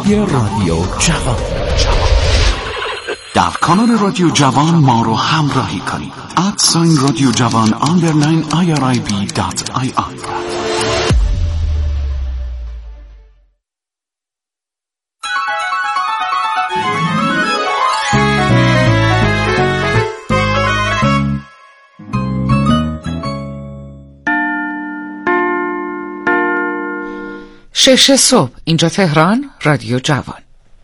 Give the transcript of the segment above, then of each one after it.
رادیو جوان. در کانال رادیو جوان ما رو همراهی کنید. @رادیو جوان _IRIB.IR. شش صبح اینجا تهران، رادیو جوان.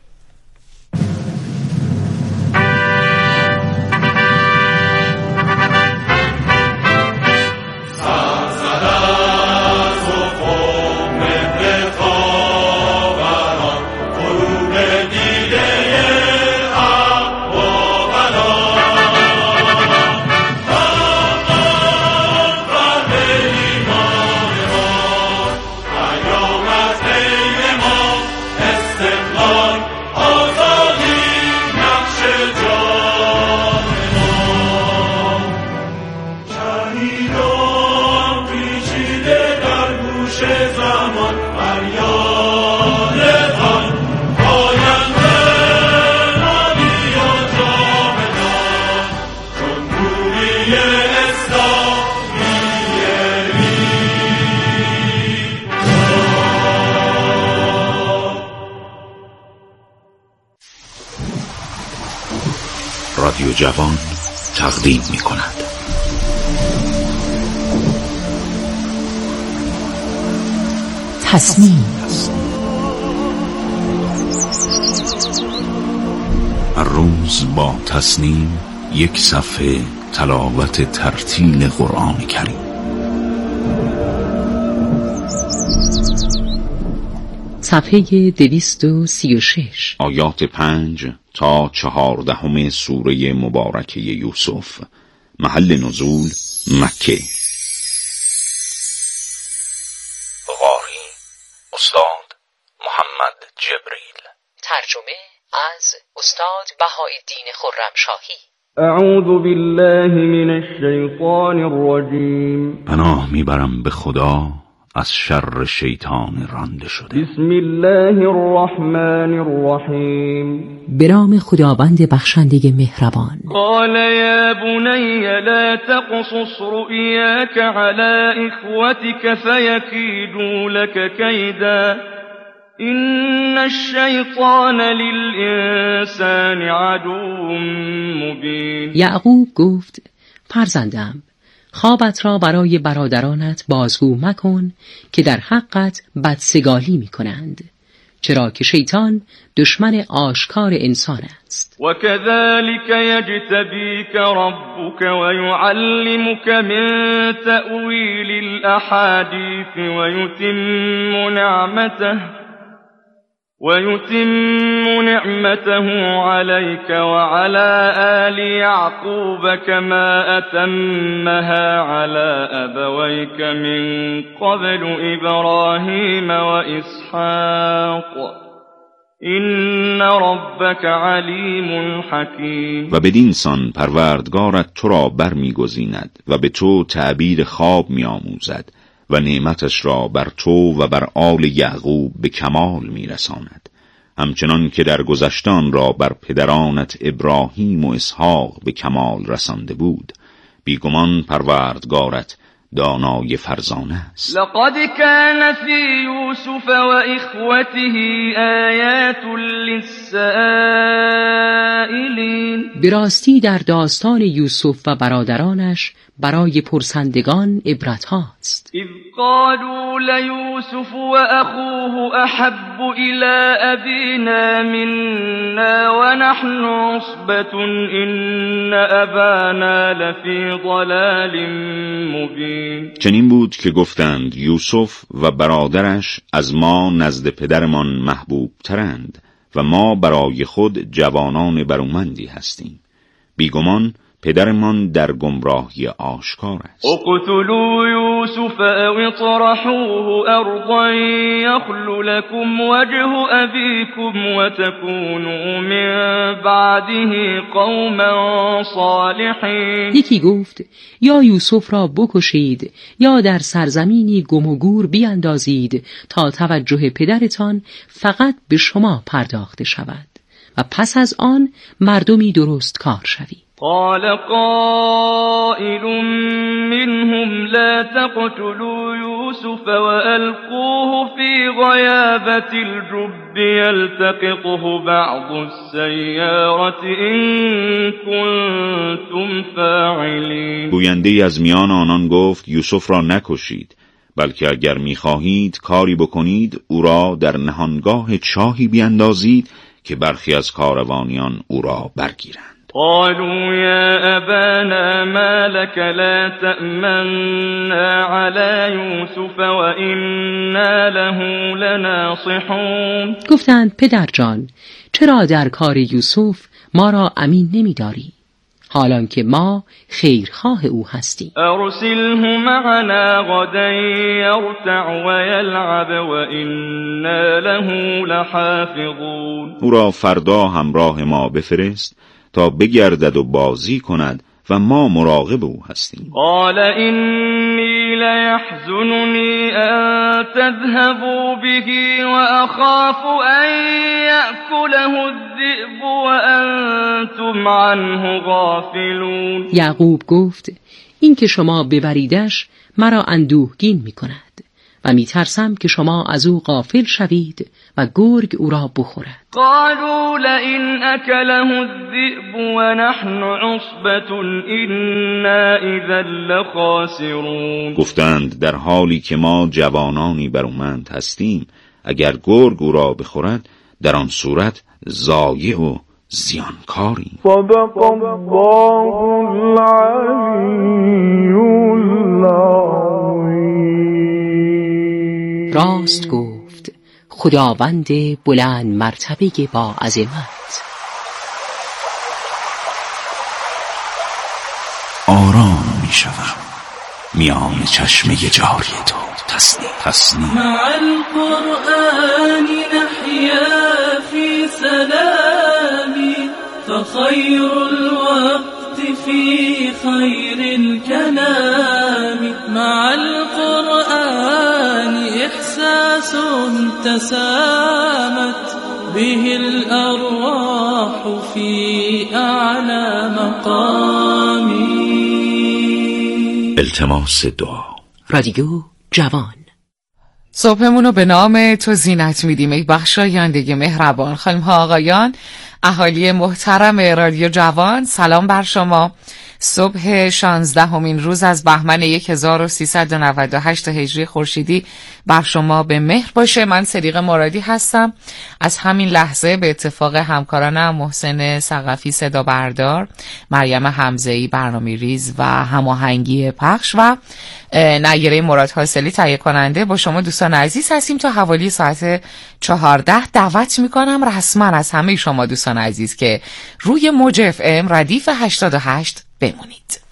رادیو جوان تقدیم می کند تصمیم. هر روز با تصمیم یک صفحه تلاوت ترتیل قرآن کریم. صفحه 236، آیات 5 تا 14 سوره مبارکه یوسف. محل نزول مکه. قاری استاد محمد جبریل. ترجمه از استاد بهاءالدین خرمشاهی. اعوذ بالله من الشیطان الرجیم. پناه میبرم به خدا از شر شیطان رانده شده. بسم الله الرحمن الرحیم. به نام خداوند بخشنده مهربان. قال یا بنی لا تقصص رؤیاک علی اخوتک فیکیدوا لک کیدا ان الشیطان للانسان عدو مبین. یعقوب گفت فرزندم، خوابت را برای برادرانت بازگو مکن که در حقت بدسگالی می کنند، چرا که شیطان دشمن آشکار انسان است. و كذلك یجتبیک ربک و یعلمک من تأویل الاحادیث ويتم نعمته عليك وعلى آل يعقوب كما أتمها على أبويك من قبل إبراهيم وإسحاق إن ربك عليم حكيم. و بدین سان پروردگارت تو را برمیگزیند و به تو تعبیر خواب میآموزد و نعمتش را بر تو و بر آل یعقوب به کمال میرساند، همچنان که در گذشتان را بر پدرانت ابراهیم و اسحاق به کمال رسانده بود. بیگمان پروردگارت دانای فرزانه است. لقد كان في يوسف وإخوته آيات للسائلين. به راستی در داستان یوسف و برادرانش برای پرسندگان عبرت هاست. اذ قالوا لیوسف وأخوه احب الى ابینا منا ونحن عصبة ان ابانا لفی ضلال مبین. چنین بود که گفتند یوسف و برادرش از ما نزد پدرمان محبوب ترند و ما برای خود جوانان برومندی هستیم. بیگمان پدرمان در گمراهی آشکار است. اقتلوا یوسف او اطرحوه ارضا یخل لكم وجه ابیکم وتكونوا من بعده قوما صالحین. یکی گفت یا یوسف را بکشید یا در سرزمینی گم و گور بیندازید تا توجه پدرتان فقط به شما پرداخته شود و پس از آن مردمی درست کار شوید. قال قائل منهم لا تقتلوا يوسف وألقوه في غيابة الجب يلتقطه بعض السيارة إن كنتم فاعلين. گوینده از میان آنان گفت یوسف را نکشید، بلکه اگر می‌خواهید کاری بکنید او را در نهانگاه چاهی بیندازید که برخی از کاروانیان او را برگیرند. قالوا يا أبانا ما لك لا تأمنا على يوسف وإنا له لناصحون. گفتند پدر جان چرا در کار یوسف ما را امین نمی‌داری حالان که ما خیرخواه او هستیم. ارسله معنا غدا يرتع ويلعب وإنا له لحافظون. او را فردا همراه ما بفرست تا بگردد و بازی کند و ما مراقب او هستیم. قال انی لیحزننی ان تذهبوا به واخاف ان یأکله الذئب وانتم عنه غافلون. یعقوب گفت این که شما ببریدش مرا اندوهگین می کند و می ترسم که شما از او غافل شوید و گرگ او را بخورد. قالوا لئن اکله الذئب ونحن عصبة انا اذا لخاسرون. گفتند در حالی که ما جوانانی برومند هستیم اگر گرگ او را بخورد در آن صورت ضایع و زیانکاریم. صدق الله العلی العظیم. راست گفت خداوند بلند مرتبه با عظمت. آرام می شوم میان چشمه جاری تو. تسنیم مع القرآن نحيا في سلام فخير الوقت في خير الكلام. مع القرآن إحساس تسامت به الأرواح في أعلى مقام. التماس دعا. رادیو جوان. صبحمونو به نام تو زینت میدیم ای بخشاینده مهربان. خانم ها آقایان، اهالی محترم رادیو جوان، سلام بر شما. صبح 16مین روز از بهمن 1398 هجری خورشیدی بر شما به مهر باشه. من صدیقه مرادی هستم. از همین لحظه به اتفاق همکارانم محسن ثقفی صدا بردار، مریم حمزه‌ای برنامه‌ریز و هماهنگی پخش و نیره مراد حاصلی تهیه کننده، با شما دوستان عزیز هستیم تا حوالی ساعت 14. دعوت میکنم رسما از همه شما دوستان عزیز که روی موج اف ام ردیف 88 بمونید.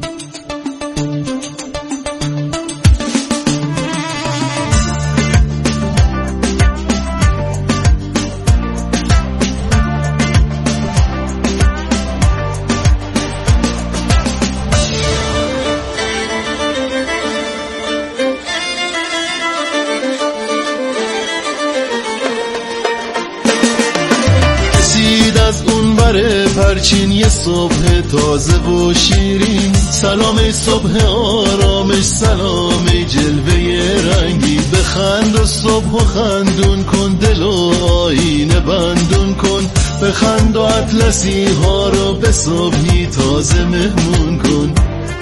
پرچین یه صبح تازه و شیرین، سلام صبح آرامش، سلام جلوه رنگی، بخند و صبح و خندون کن، دل و آینه بندون کن، بخند و اطلسی ها رو به صبحی تازه مهمون کن.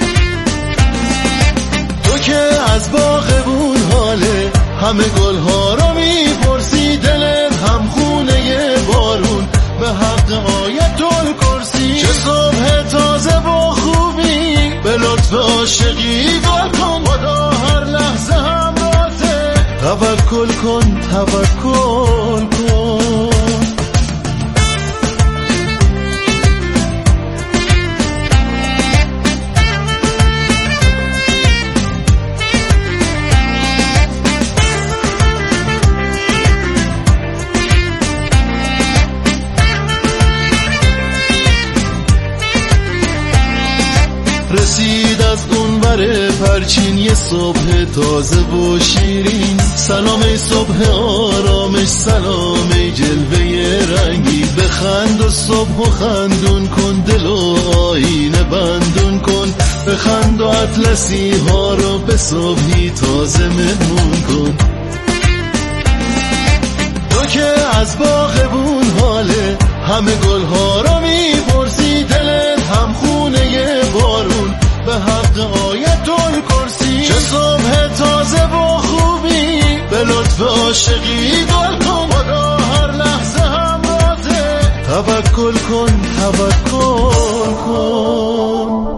تو که از باغبون حاله همه گل ها رو میپرسی، دلت هم خونه بارون به حق آیت الکرسی. چه صبح تازه و خوبی به لطف عاشقی گل کن، خدا هر لحظه همراهته، توکل کن توکل کن. خورشید از اون ور پرچین یه صبح تازه و شیرین. سلام ای صبح آرامش، سلام ای جلوه رنگی. بخند و صبح و خندون کن، دل و آینه بندون کن. بخند و اطلسی ها رو به صبحی تازه مهمون کن. تو که از باغبون حاله، همه گل ها رو میپرسی. دلت هم خونه بارون، به حق آیت الکرسی. چه صبح تازه و خوبی، به لطف عاشقی گل کن. خدا هر لحظه هم رازه، توکل کن توکل کن.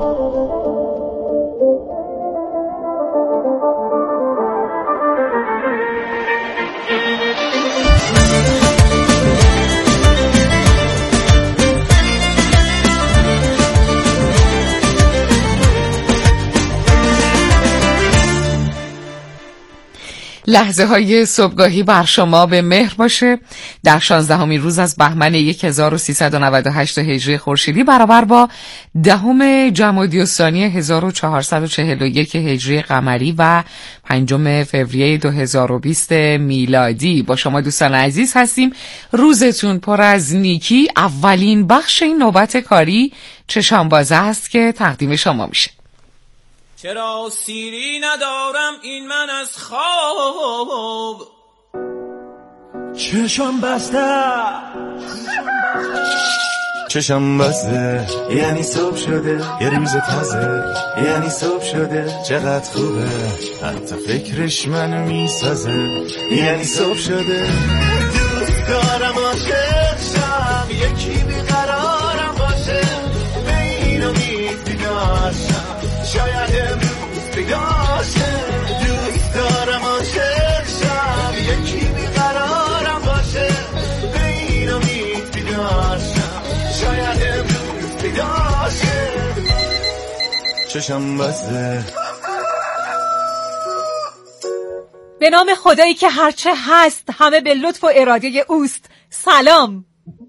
لحظه های صبحگاهی بر شما به مهر باشه. در 16مین روز از بهمن 1398 هجری خورشیدی برابر با 10 جمادی الثانی 1441 هجری قمری و 5 فوریه 2020 میلادی با شما دوستان عزیز هستیم. روزتون پر از نیکی. اولین بخش این نوبت کاری چشم بازه است که تقدیم شما میشه. چرا سیری ندارم این من از خواب، چشم بسته چشم بسته یعنی صبح شده، یه روز تازه یعنی صبح شده. چقدر خوبه حتی فکرش منو میسازه، یعنی صبح شده. دوست دارم عاشق شم، یکی بیقرارم باشه، به این امید بیدار شم، شاید امروز پیدا شه. دوست دارم عاشق شم، یکی بیقرارم باشه، به این امید بیدار شم، شاید امروز پیدا شه. چشم بسته. به نام خدایی که هرچه هست همه به لطف و اراده اوست. سلام.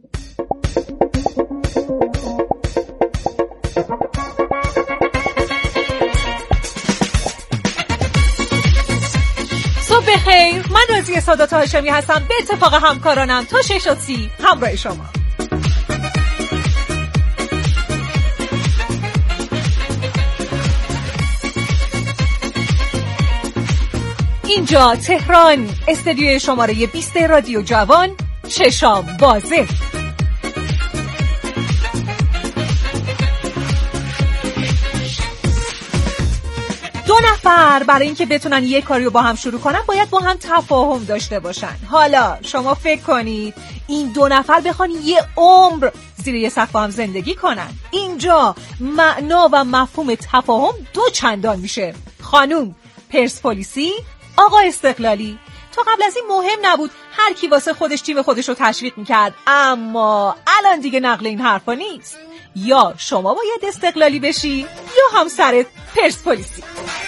صبح بخیر، من رازی سادات هاشمی هستم. به اتفاق همکارانم تا 6 تا 30 همراه شما. اینجا تهران، استدیوی شماره 20 رادیو جوان، چشام بازه. دو نفر برای اینکه بتونن یه کاری رو با هم شروع کنن باید با هم تفاهم داشته باشن. حالا شما فکر کنید این دو نفر بخوان یه عمر زیر یه سقف با هم زندگی کنن، اینجا معنا و مفهوم تفاهم دو چندان میشه. خانوم پرسپولیسی، آقا استقلالی. تا قبل از این مهم نبود، هر کی واسه خودش تیم خودش رو تشویق میکرد، اما الان دیگه نقل این حرفا نیست. یا شما باید استقلالی بشی یا همسرت پرسپولیسی.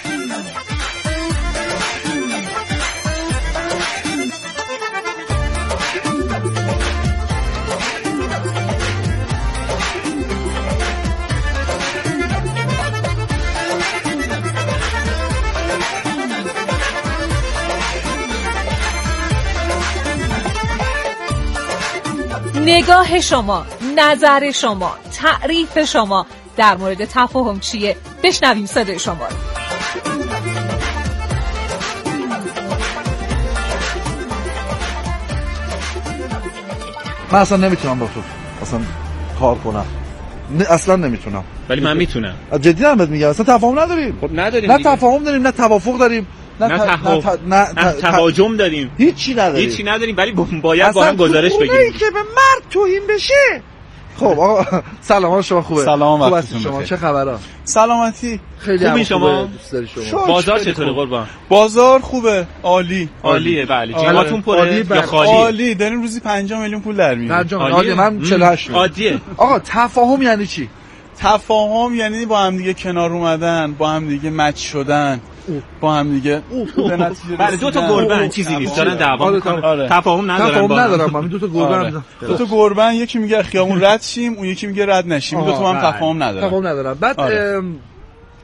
نگاه شما، نظر شما، تعریف شما در مورد تفاهم چیه؟ بشنویم صدای شما رو. من اصلا نمیتونم با تو اصلا کار کنم، اصلا نمیتونم. ولی من میتونم. جدی دارم بهت میگم، اصلا تفاهم نداریم. خب نداریم. نه تفاهم داریم، نه توافق داریم، نه تهاجم داریم. هیچی نداریم ولی باید با هم گذارش بگیریم. اصلا که به مرد توهین بشه. خب آقا سلام، شما خوبه؟ سلام، خوب هستید شما؟ چه خبرها؟ سلامتی. خیلی خوبی شما؟ دوست داری شما؟ بازار چطوره قربان؟ بازار خوبه، عالیه. بله. جیباتون پره یا خالی؟ عالی. داریم روزی 5 میلیون پول در میاریم. 5 میلیون. من 48. عادیه. آقا تفاهم یعنی چی؟ تفاهم یعنی با هم دیگه کنار اومدن، با هم دیگه مچ شدن، با هم دیگه به نتیجه. بله، دو تا گربه چیزی نیست، دارن دعوا میکنن. تفاهم ندارم. من دو تا گربه دو تا گربه، یکی میگه خیابون رد شیم، اون یکی میگه رد نشیم. دو تا هم تفاهم ندارن. بعد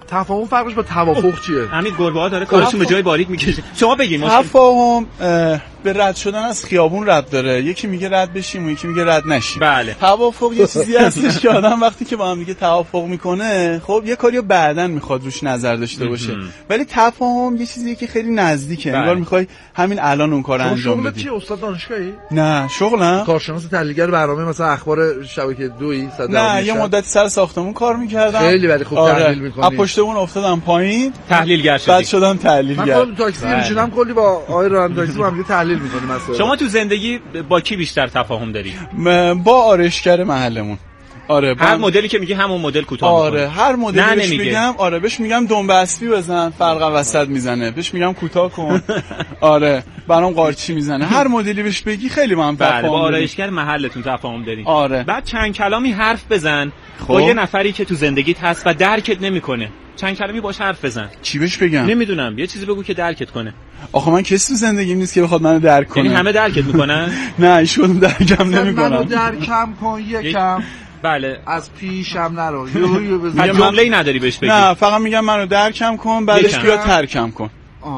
تفاهم فرقش با توافق چیه؟ همین گربه ها داره کارشون به جای باریک میکشه. شما بگین. تفاهم به رد شدن از خیابون رد داره. یکی میگه رد بشیم و یکی میگه رد نشیم. بله. توافق یه چیزی هستش که آدم وقتی که با هم دیگه توافق میکنه، خب یه کاریو بعداً میخواد روش نظر داشته باشه. ولی تفاهم یه چیزیه که خیلی نزدیکه. انگار میخوای همین الان اون کارو انجام بدی. چی استاد دانشگاهی؟ نه، شغلم کارشناس تحلیلگر برنامه مثلا اخبار شبکه 2 نه، یه مدت سر ساختمون کار میکردم. خیلی ولی خوب تحلیل میکنی. از پشتمون افتادم پایین، تحلیلگر شدی. بعد شدم تحلیلگر. من تاکسی میشینم کلی با آقای راننده تاکسی هم تحلیل میکنیم مثلا. شما تو زندگی با کی بیشتر تفاهم داری؟ با آرایشگر محلمون. آره، هر مدلی که میگی همون مدل کوتاه می‌کنی. آره، هر مدلی بهش میگم. آره، بهش میگم دنبه اسبی بزن، فرق وسط میزنه. بهش میگم کوتاه کن. آره، برام قارچی میزنه. هر مدلی بهش بگی خیلی با هم تفاهم داریم. با آرایشگر محلتون تفاهم دارین. آره. بعد چند کلامی حرف بزن با یه نفری که تو زندگیت هست و درکت نمیکنه. چند کلامی باش حرف بزن. چی بهش بگم؟ نمیدونم، یه چیزی بگو که درکت کنه. آخه من کسی تو زندگیم نیست که بخواد منو درک کنه. یعنی همه درکت میکنن؟ نه، ایشون درکم نمیکنن. منو درکم کن یکم. بله. از پیشم نرو. یو بزن. جمله‌ای نداری بهش بگی. نه، فقط میگم منو درکم کن، بعدش بیا ترکم کن.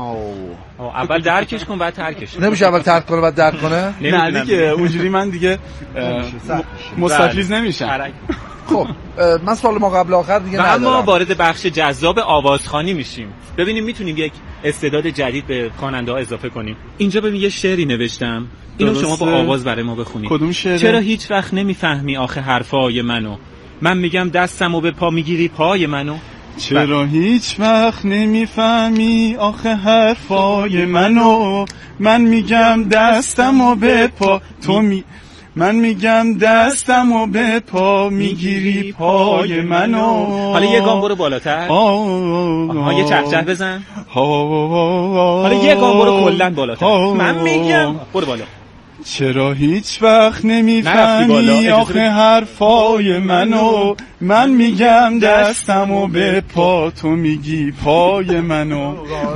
اول درکش کن بعد ترکش. نمیشه اول ترک کنه بعد درک کنه؟ نه دیگه، اونجوری من دیگه مستفیض نمیشم. خب من سوال ما قبل آخر دیگه ندارم. اما وارد بخش جذاب آوازخوانی میشیم. ببینیم میتونیم یک استعداد جدید به خواننده ها اضافه کنیم. اینجا ببین یه شعری نوشتم. اینو شما با آواز برای ما بخونید. کدوم شعر؟ چرا هیچ وقت نمیفهمی آخه حرفای منو؟ من میگم دستمو به پا میگیری پای منو. چرا هیچ وقت نمیفهمی آخه حرفای منو؟ من میگم دستمو به پا من میگم دستمو به پا میگیری پای منو. حالا یه گام برو بالاتر. یه چهچه بزن. حالا یه گام برو کلن بالاتر. من میگم برو بالا. چرا هیچ وقت نمیفهمی آخه حرفای منو؟ من میگم دستمو به پا، تو میگی پای منو.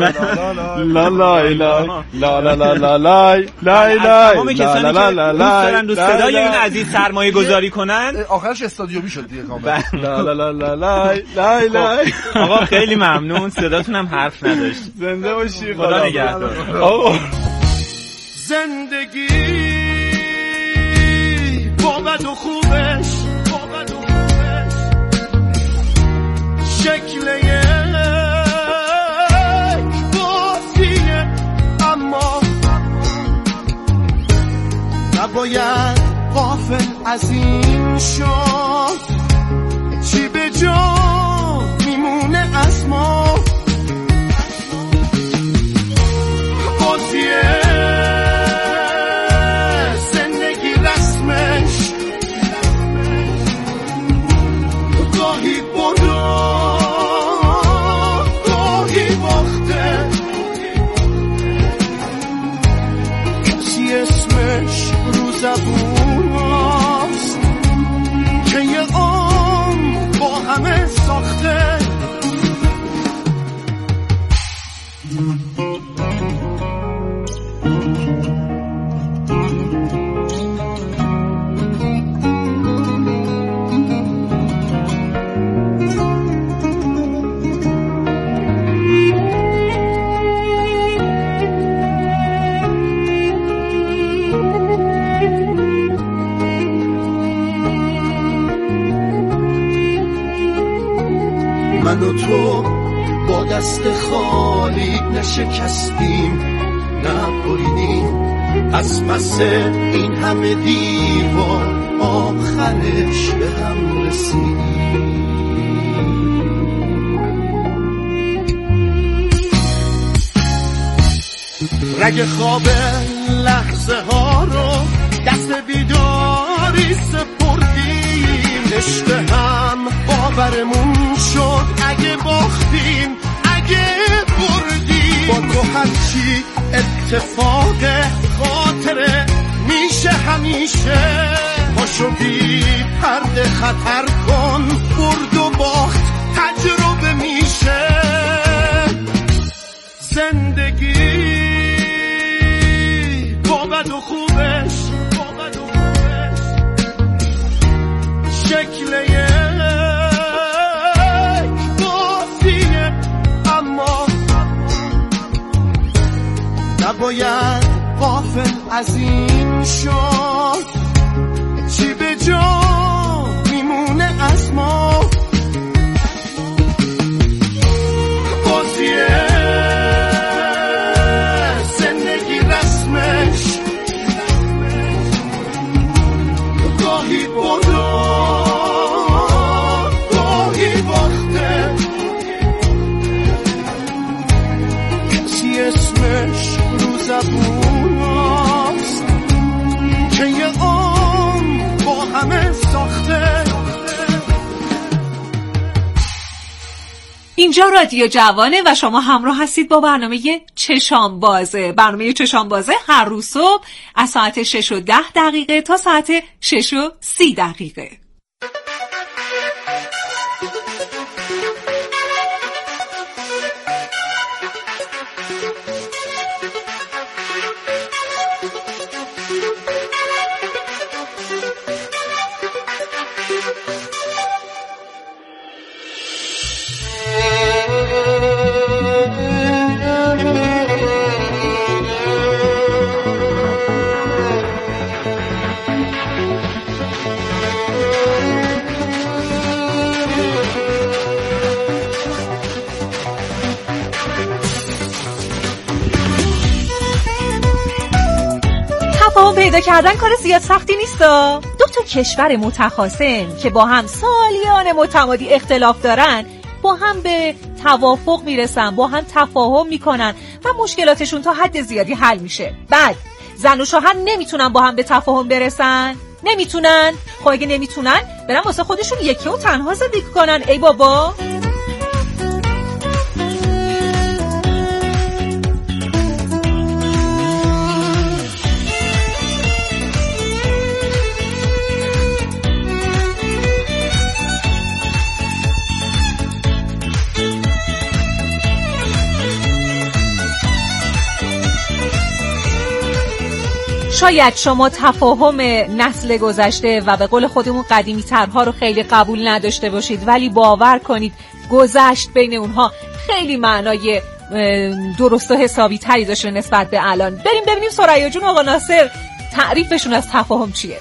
لا لا لا لا لا لا لا لا لا. تمام کسانی که دوست دارن رو صدای این عزیز سرمایه گذاری کنن، آخرش استادیومی شد دیگه کاملا. لا لا لا لا لا لا. آقا خیلی ممنون، صداتون هم حرف نداشت. زنده باشی، خدا نگهدار. زندگی با بد و خوبش شکل یک بازیه، اما نباید غافل از این شد چی به جا میمونه از ما. بازیه زبوناست که یه عمر با همه ساخته. من و تو با دست خالی نشکستیم، نبریدیم از پس این همه دیوار، آخرش به هم رسیدیم. رگ خواب لحظه ها رو دست بیداری سپردیم، عشق هم باورمون شد اگه باختیم اگه بردیم. با تو هرچی اتفاق خاطره میشه همیشه، پاشو بی پرده خطر کن، برد و باخت تجربه میشه. زندگی با بد و خوبش شکل یک بازیه، عظیم شد چی به جا میمونه از ما بازیه زندگی رسمش گاهی برو گاهی باخته کسی اسمش رو زبون هست که یه با همه ساخته. اینجا رادیو جوانه و شما همراه هستید با برنامه چشام بازه. برنامه چشام بازه هر روز صبح از ساعت 6:10 تا ساعت 6:30. پیدا کردن کار زیاد سختی نیستا. دو تا کشور متخاصم که با هم سالیان متمادی اختلاف دارن با هم به توافق میرسن، با هم تفاهم میکنن و مشکلاتشون تا حد زیادی حل میشه. بعد زن و شوهر نمیتونن با هم به تفاهم برسن؟ نمیتونن. خب اگه نمیتونن برن واسه خودشون یکی و تنها زندگی کنن. ای بابا، شاید شما تفاهم نسل گذشته و به قول خودمون قدیمی ترها رو خیلی قبول نداشته باشید، ولی باور کنید گذشت بین اونها خیلی معنای درست و حسابی تری داشته نسبت به الان. بریم ببینیم ثریا جون آقا ناصر تعریفشون از تفاهم چیه.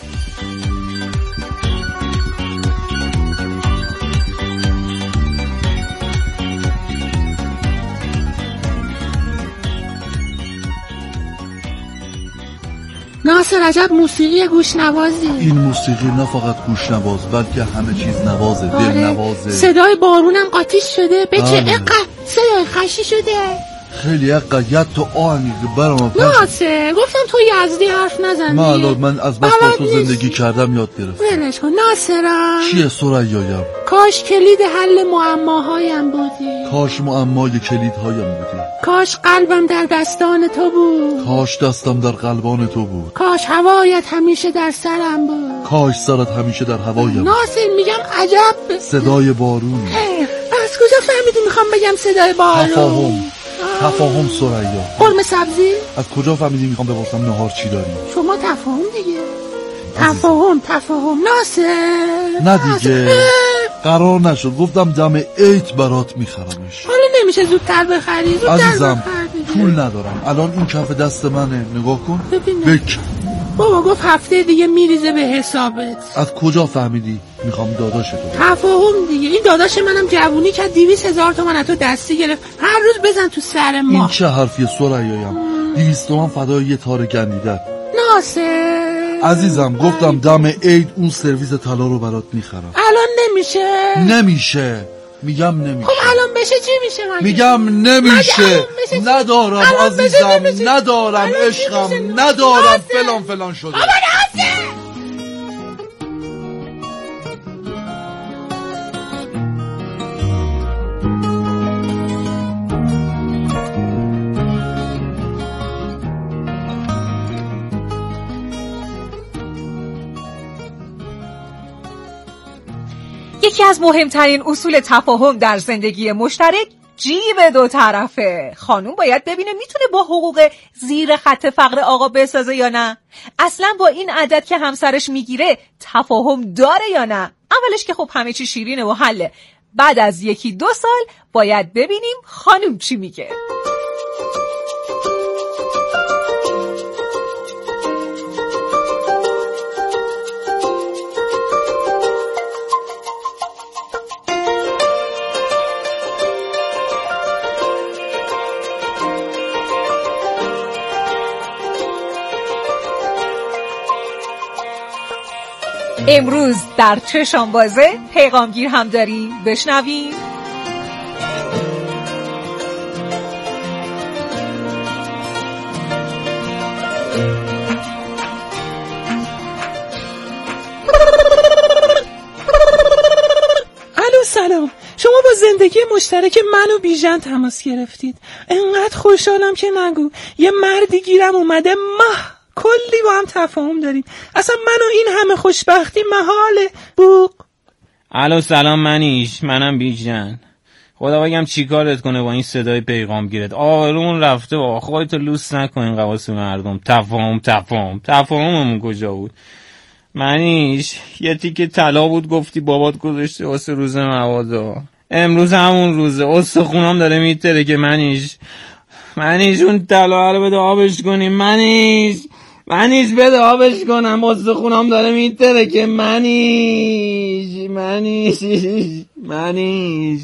ناصر عجب موسیقی گوشنوازی. این موسیقی نه فقط گوشنواز بلکه همه چیز نوازه. دل نوازه. صدای بارونم قاطیش شده. به چه اقا صدای خشی شده. خیلی اقا یاد تو آهنگی برام ناصر گفتم تو یزدی حرف نزنی. من از بس با تو زندگی کردم یاد گرفتم. ولش کن ناصرم. چیه ثریایم؟ کاش کلید حل معماهایم بودی. کاش معمای کلیدهایم بودی. کاش قلبم در دستان تو بود. کاش دستم در قلبان تو بود. کاش هوایت همیشه در سرم بود. کاش سرت همیشه در هوایم. ناصر میگم عجب صدای بارون. از کجا فهمیدی میخوام بگم صدای بارون؟ تفاهم ثریا. قرمه سبزی؟ از کجا فهمیدی میخوام بپرسم نهار چی داری؟ شما تفاهم دیگه. تفاهم ناصر. نه دیگه قرار نشد. گفتم دم عید برات میخرمش. حالا نمیشه زودتر بخری؟ عزیزم پول ندارم الان. این کف دست منه نگاه کن. بک بابا گفت هفته دیگه میریزه به حسابت. از کجا فهمیدی میخوام داداشتو؟ تفاهم دیگه. این داداش منم جوونی که 200,000 تومان از تو دستی گرفت. هر روز بزن تو سر ما. این چه حرفیه ثریایم؟ 200 تومان فدای یه تار گندیده. ناصر عزیزم گفتم دم عید اون سرویس طلا رو برات میخرم. الان نمیشه. میگم نمیشه. خب الان بشه چی میشه مگه؟ میگم نمیشه. ندارم عزیزم. ندارم عشقم. ندارم فلان شده. یکی از مهمترین اصول تفاهم در زندگی مشترک جیب دو طرفه. خانوم باید ببینه میتونه با حقوق زیر خط فقر آقا بسازه یا نه. اصلا با این عدد که همسرش میگیره تفاهم داره یا نه. اولش که خب همه چی شیرینه و حله. بعد از 1-2 سال باید ببینیم خانوم چی میگه. امروز در چشام بازه پیغامگیر هم داری، بشنویم. سلام، شما با زندگی مشترک من و بیژن تماس گرفتید. انقدر خوشحالم که نگو. یه مردی گیرم اومده، کلی با هم تفاهم داریم. اصلا من و این همه خوشبختی محاله. بوق. الو سلام منیش، منم بیژن. خدا بگم چی کارت کنه با این صدای پیغام گیرت. آروم رفته با خودتو لوس نکنین قواس مردم. تفاهممون کجا بود؟ منیش یه تیکه طلا بود گفتی بابات گذاشته واسه روز مبادا. امروز همون روزه، استخونام داره میتره که منیش اون طلا رو بده آبش کنیم. منیش بده آبش کنم، استخونام داره میتره که منیش.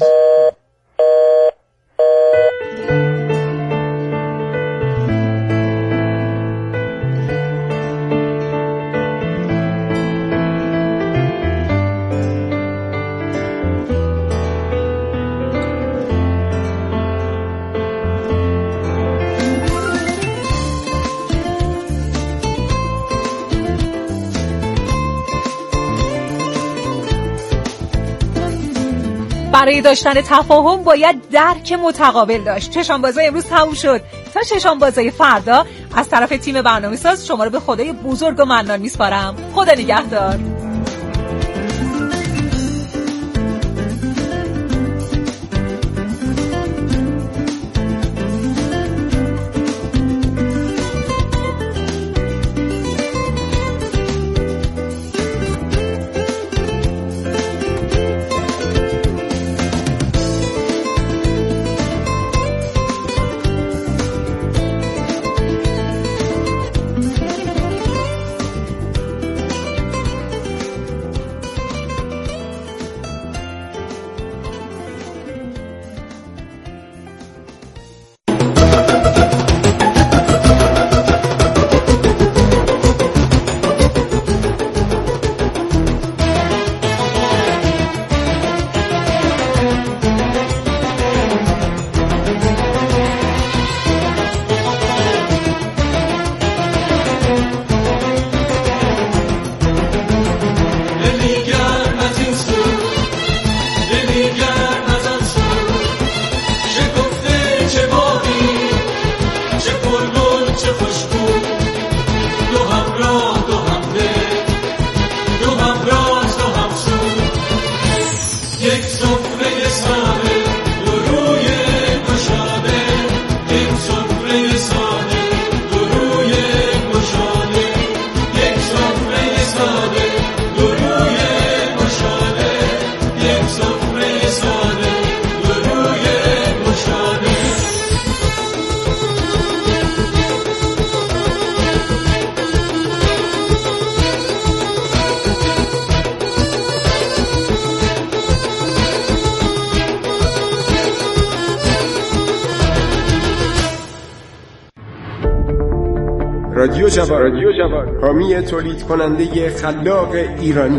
برای داشتن تفاهم باید درک متقابل داشت. چشام بازه امروز تموم شد. تا چشام بازه فردا از طرف تیم برنامه‌ساز شما رو به خدای بزرگ و منان میسپارم. خدا نگهدار. رادیو جوان حامی تولید کننده خلاق ایرانی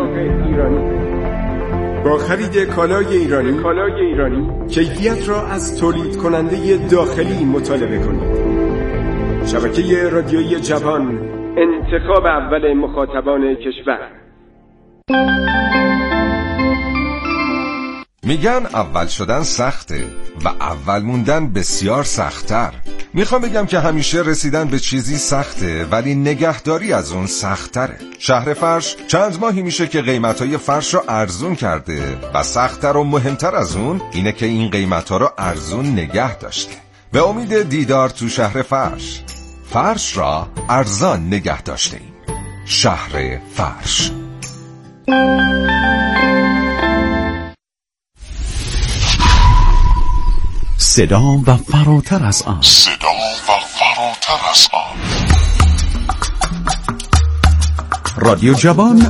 با خرید کالای ایرانی کیفیت را از تولید کننده داخلی مطالبه کنید. شبکه رادیویی جوان، انتخاب اول مخاطبان کشور. میگن اول شدن سخته و اول موندن بسیار سخت‌تر. میخوام بگم که همیشه رسیدن به چیزی سخته ولی نگهداری از اون سخت‌تره. شهر فرش چند ماهی میشه که قیمتای فرش رو ارزون کرده و سخت‌تر و مهمتر از اون اینه که این قیمتا رو ارزون نگه داشته. به امید دیدار تو شهر فرش. فرش را ارزان نگه داشته ایم. شهر فرش. صدا و فراتر از آن. رادیو جوان